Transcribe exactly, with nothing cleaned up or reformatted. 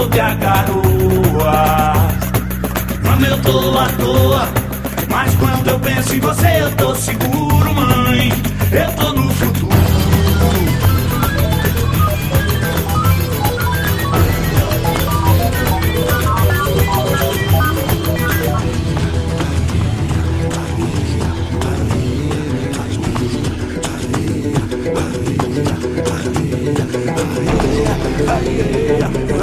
sob a garoa. Mãe, eu tô à toa, mas quando eu penso em você eu tô seguro, mãe. Eu tô no